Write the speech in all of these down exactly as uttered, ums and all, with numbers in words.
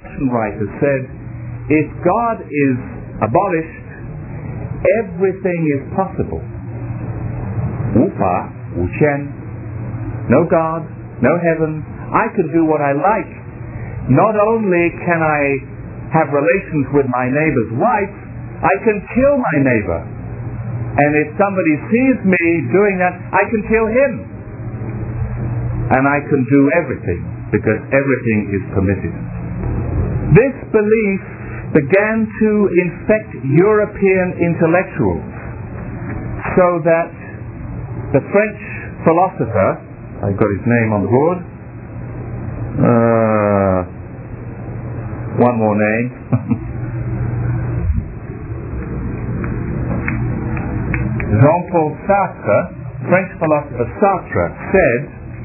Russian writer said, if God is abolished, everything is possible. 无法无天 No God, no heaven. I can do what I like. Not only can I have relations with my neighbor's wife, I can kill my neighbor. And if somebody sees me doing that, I can kill him. And I can do everything, because everything is permitted. This belief began to infect European intellectuals, so that the French philosopher, I've got his name on the board, uh, one more name, Jean-Paul Sartre, French philosopher Sartre, said,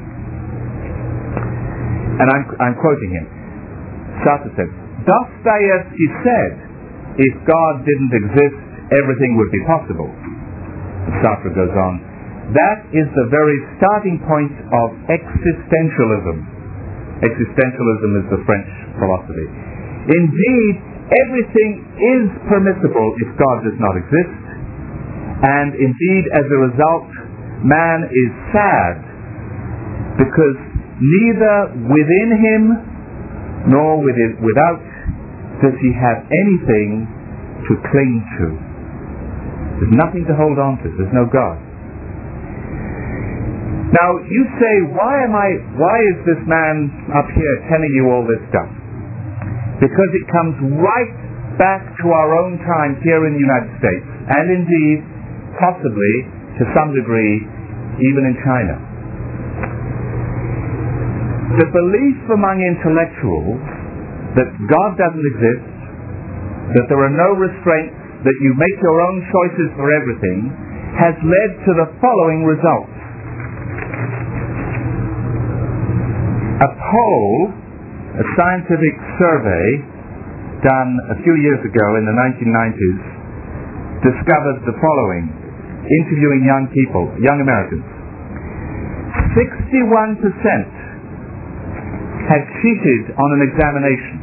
and I'm, I'm quoting him, Sartre said, Dostoevsky said, if God didn't exist, everything would be possible. Sartre goes on, that is the very starting point of existentialism. Existentialism is the French philosophy. Indeed, everything is permissible if God does not exist, and indeed, as a result, man is sad, because neither within him nor within, without does he have anything to cling to. There's nothing to hold on to. There's no God. Now, you say, why am I, why is this man up here telling you all this stuff? Because it comes right back to our own time here in the United States, and indeed, possibly, to some degree, even in China. The belief among intellectuals that God doesn't exist, that there are no restraints, that you make your own choices for everything, has led to the following results. A poll, a scientific survey done a few years ago in the nineteen nineties, discovered the following, interviewing young people, young Americans. sixty-one percent had cheated on an examination.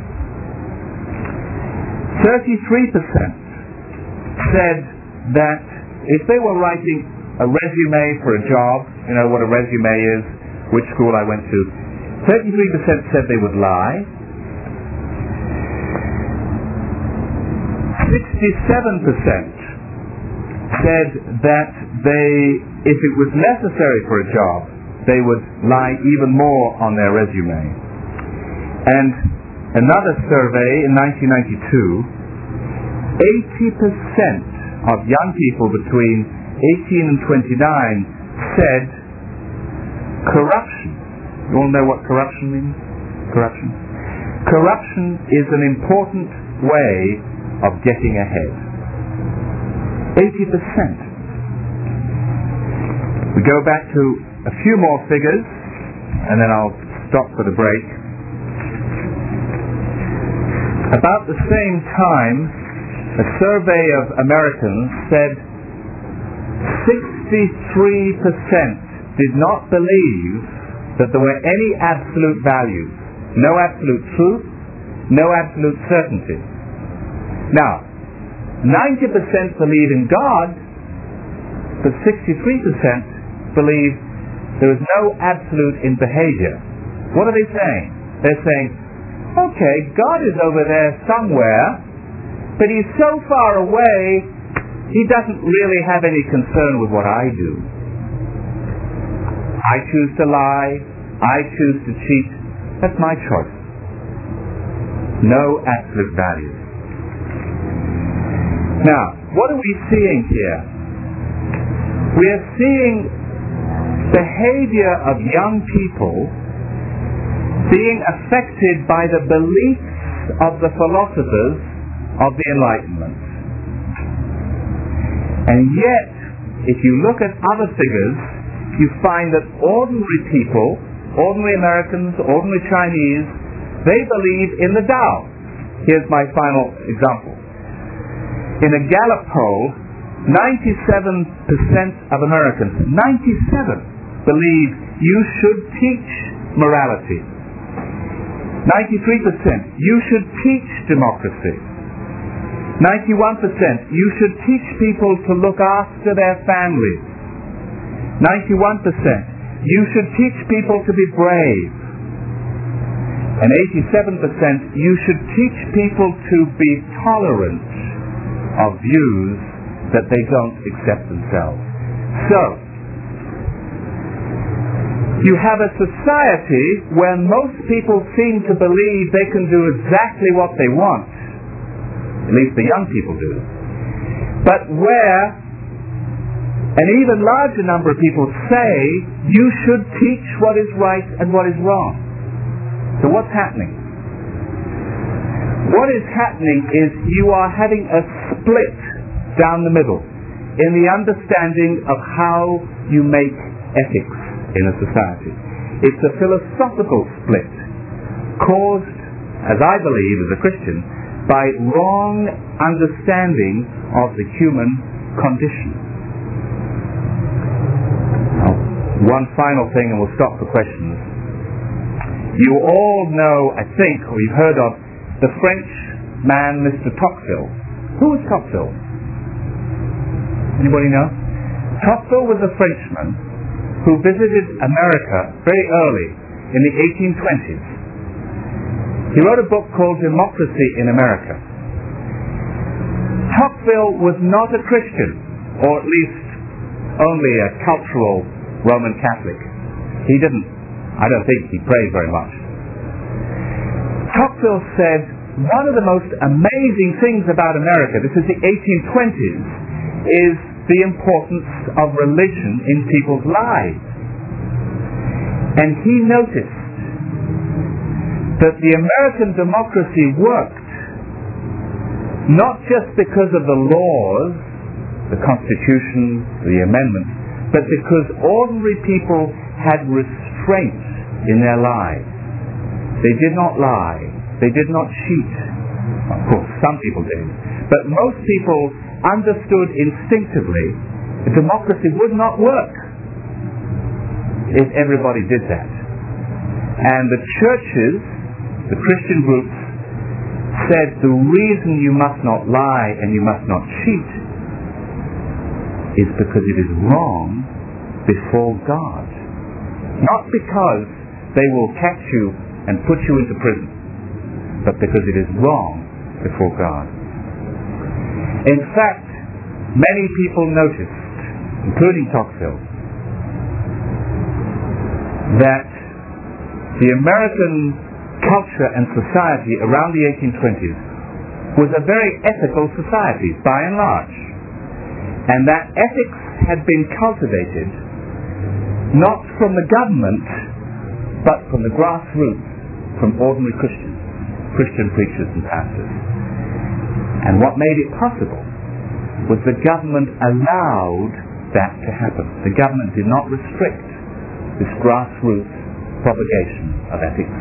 thirty-three percent said that if they were writing a resume for a job, you know what a resume is, which school I went to, thirty-three percent said they would lie. sixty-seven percent said that they, if it was necessary for a job, they would lie even more on their resume. And another survey in nineteen ninety-two, eighty percent of young people between eighteen and twenty-nine said corruption. You all know what corruption means? Corruption. Corruption is an important way of getting ahead. eighty percent. We go back to a few more figures, and then I'll stop for the break. About the same time, a survey of Americans said sixty-three percent did not believe that there were any absolute values, no absolute truth, no absolute certainty. Now, ninety percent believe in God, but sixty-three percent believe there is no absolute in behavior. What are they saying? They're saying, okay, God is over there somewhere, but he's so far away, he doesn't really have any concern with what I do. I choose to lie, I choose to cheat, that's my choice. No absolute values. Now, what are we seeing here? We are seeing behavior of young people being affected by the beliefs of the philosophers of the Enlightenment. And yet, if you look at other figures, you find that ordinary people, ordinary Americans, ordinary Chinese, they believe in the Tao. Here's my final example. In a Gallup poll, ninety-seven percent of Americans, ninety-seven, believe you should teach morality. ninety-three percent, you should teach democracy. ninety-one percent, you should teach people to look after their families. ninety-one percent, you should teach people to be brave. And eighty-seven percent, you should teach people to be tolerant of views that they don't accept themselves. So, you have a society where most people seem to believe they can do exactly what they want. At least the young people do. But where an even larger number of people say you should teach what is right and what is wrong. So what's happening? What is happening is you are having a split down the middle in the understanding of how you make ethics in a society. It's a philosophical split caused, as I believe as a Christian, by wrong understanding of the human condition. Now, one final thing and we'll stop for questions. You all know, I think, or you've heard of the French man, Mister Tocqueville. Who was Tocqueville? Anybody know? Tocqueville was a Frenchman who visited America very early in the eighteen twenties. He wrote a book called Democracy in America. Tocqueville was not a Christian, or at least only a cultural Roman Catholic. He didn't, I don't think he prayed very much. Tocqueville said, one of the most amazing things about America, this is the eighteen twenties, is the importance of religion in people's lives. And he noticed that the American democracy worked not just because of the laws, the Constitution, the amendments, but because ordinary people had restraint in their lives. They did not lie. They did not cheat. Of course, some people did. But most people understood instinctively that democracy would not work if everybody did that. And the churches, the Christian groups, said the reason you must not lie and you must not cheat is because it is wrong before God. Not because they will catch you and put you into prison, but because it is wrong before God. In fact, many people noticed, including Tocqueville, that the American culture and society around the eighteen twenties was a very ethical society, by and large. And that ethics had been cultivated not from the government, but from the grassroots, from ordinary Christians, Christian preachers and pastors. And what made it possible was the government allowed that to happen. The government did not restrict this grassroots propagation of ethics.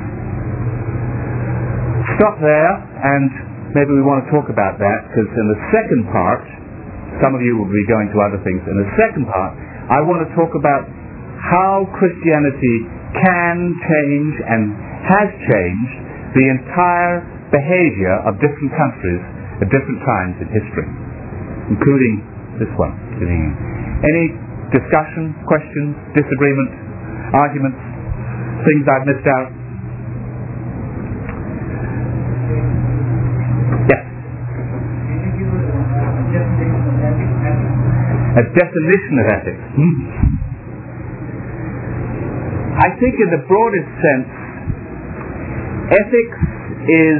Stop there, and maybe we want to talk about that, because in the second part, some of you will be going to other things. In the second part, I want to talk about how Christianity can change and has changed the entire behavior of different countries at different times in history, including this one. Any discussion, questions, disagreement, arguments, things I've missed out? Yes. A definition of ethics. Hmm. I think in the broadest sense, ethics is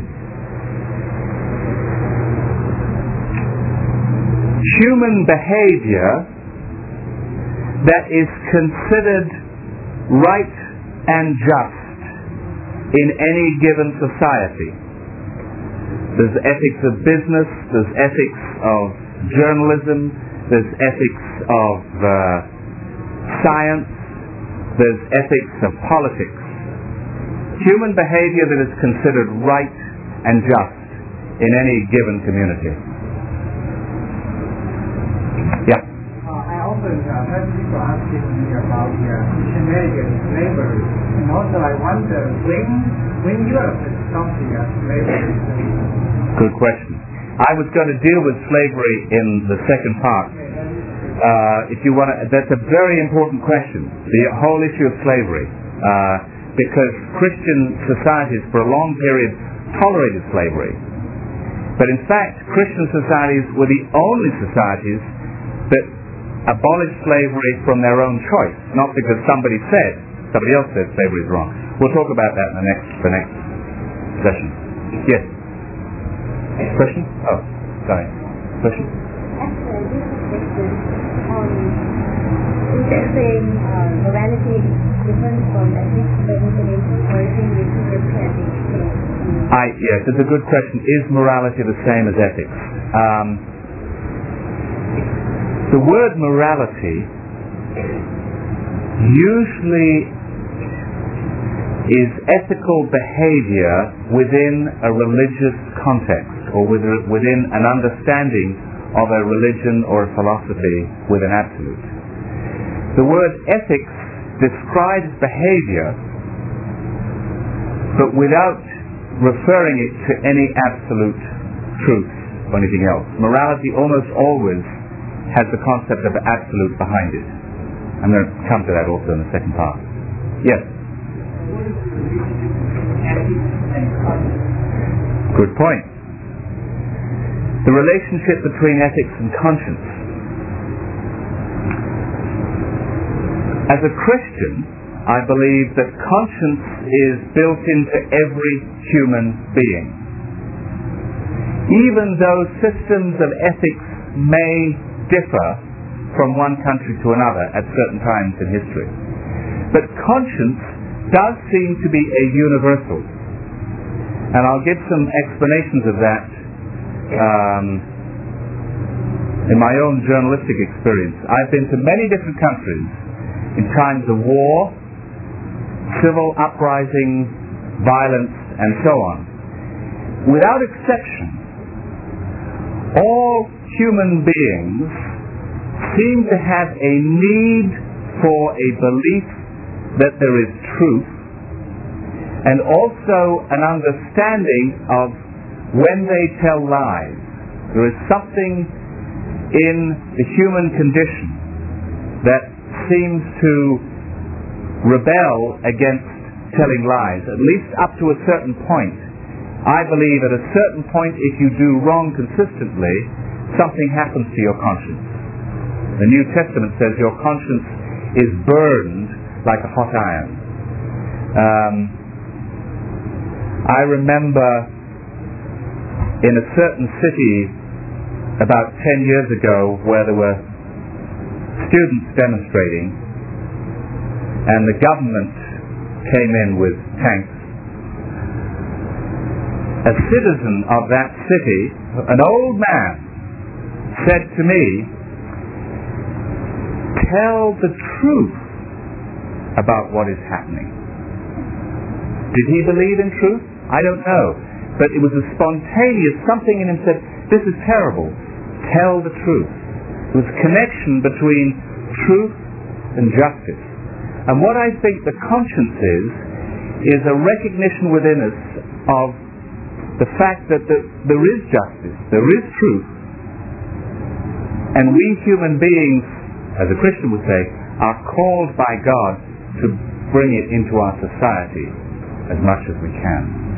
human behavior that is considered right and just in any given society. There's ethics of business, there's ethics of journalism, there's ethics of uh, science, there's ethics of politics. Human behavior that is considered right and just in any given community. Yeah. Uh, I also example, uh, many people asking me about the uh, Christianity and slavery. And also I wonder when, when Europe stopped the uh, slavery. Good question. I was going to deal with slavery in the second part. Uh, if you want to, that's a very important question, the whole issue of slavery. Uh, because Christian societies for a long period tolerated slavery. But in fact, Christian societies were the only societies that abolished slavery from their own choice, not because somebody said, somebody else said slavery is wrong. We'll talk about that in the next, the next session. Yes? Question? Oh, sorry. Question? Is it saying uh, morality is different from ethics, or is it ethics? I, yes, it's a good question. Is morality the same as ethics? Um, the word morality usually is ethical behavior within a religious context or within an understanding of a religion or a philosophy with an absolute. The word ethics describes behavior, but without referring it to any absolute truth or anything else. Morality almost always has the concept of absolute behind it. I'm going to come to that also in the second part. Yes? Good point. The relationship between ethics and conscience. As a Christian, I believe that conscience is built into every human being. Even though systems of ethics may differ from one country to another at certain times in history. But conscience does seem to be a universal. And I'll give some explanations of that um, in my own journalistic experience. I've been to many different countries in times of war, civil uprising, violence, and so on. Without exception, all human beings seem to have a need for a belief that there is truth, and also an understanding of when they tell lies. There is something in the human condition that seems to rebel against telling lies, at least up to a certain point. I believe at a certain point, if you do wrong consistently, something happens to your conscience. The New Testament says your conscience is burned like a hot iron. Um, I remember in a certain city about ten years ago where there were students demonstrating, and the government came in with tanks. A citizen of that city, an old man, said to me, "Tell the truth about what is happening." Did he believe in truth? I don't know. But it was a spontaneous something in him said, "This is terrible. Tell the truth." There was a connection between truth and justice. And what I think the conscience is, is a recognition within us of the fact that the, there is justice, there is truth, and we human beings, as a Christian would say, are called by God to bring it into our society as much as we can.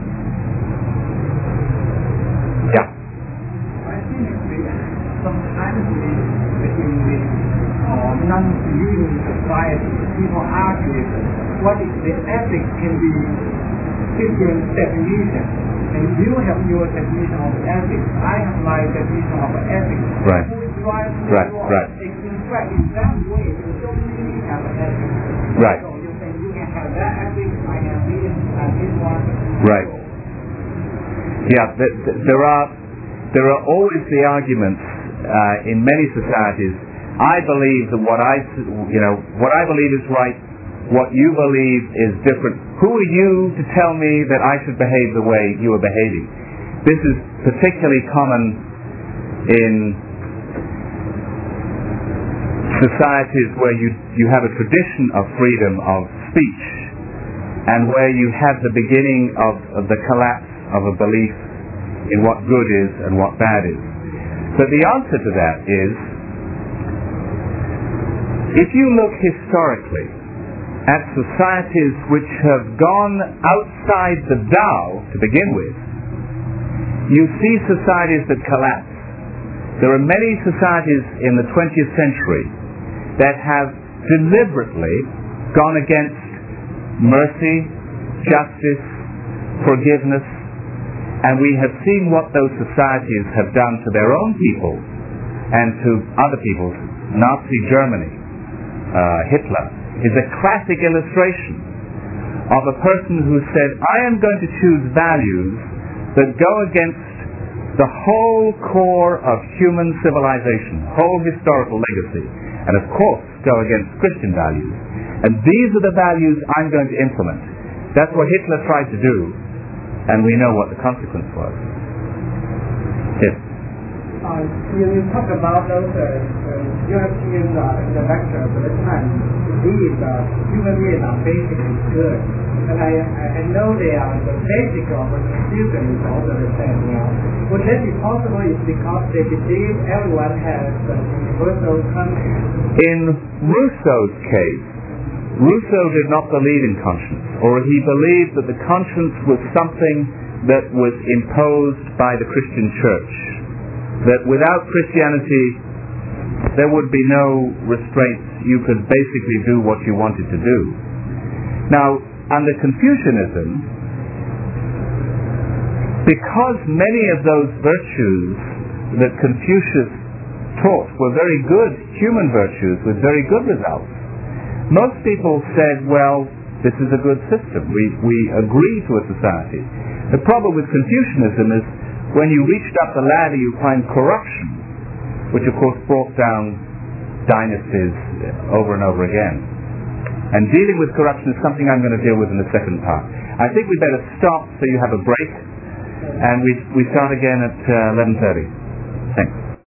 Yeah. I think sometimes in the uh, non-believing society, people argue what is the ethics can be different definitions. And you have your definition of ethics, I have my definition of ethics. Right. Who is right, who right, is wrong. right. In fact, in that way, you don't really have an ethics. Right. So you can, you can have that ethics, I have this, and this one. Right. Yeah, th- th- there are there are always the arguments uh, in many societies. I believe that what I you know what I believe is right. What you believe is different. Who are you to tell me that I should behave the way you are behaving? This is particularly common in societies where you, you have a tradition of freedom of speech, and where you have the beginning of, of the collapse of a belief in what good is and what bad is. So the answer to that is, if you look historically at societies which have gone outside the Tao to begin with, you see societies that collapse. There are many societies in the twentieth century that have deliberately gone against mercy, justice, forgiveness, and we have seen what those societies have done to their own people and to other people. Nazi Germany, uh, Hitler, is a classic illustration of a person who said, I am going to choose values that go against the whole core of human civilization, whole historical legacy, and of course go against Christian values. And these are the values I'm going to implement. That's what Hitler tried to do, and we know what the consequence was. Yes. Uh, you, you talk about those uh, uh, European uh, intellectuals at the time. Indeed, uh, human beings are basically good. And I, I know they are the basic of the confusion is also the same. You know. Would that be possible is because they believe everyone has the universal conscience? In Rousseau's case, Rousseau did not believe in conscience, or he believed that the conscience was something that was imposed by the Christian church. That without Christianity, there would be no restraints. You could basically do what you wanted to do. Now, under Confucianism, because many of those virtues that Confucius taught were very good human virtues with very good results, most people said, well, this is a good system. We, we agree to a society. The problem with Confucianism is when you reached up the ladder, you find corruption, which of course brought down dynasties over and over again. And dealing with corruption is something I'm going to deal with in the second part. I think we better stop so you have a break, and we we start again at uh, eleven thirty. Thanks.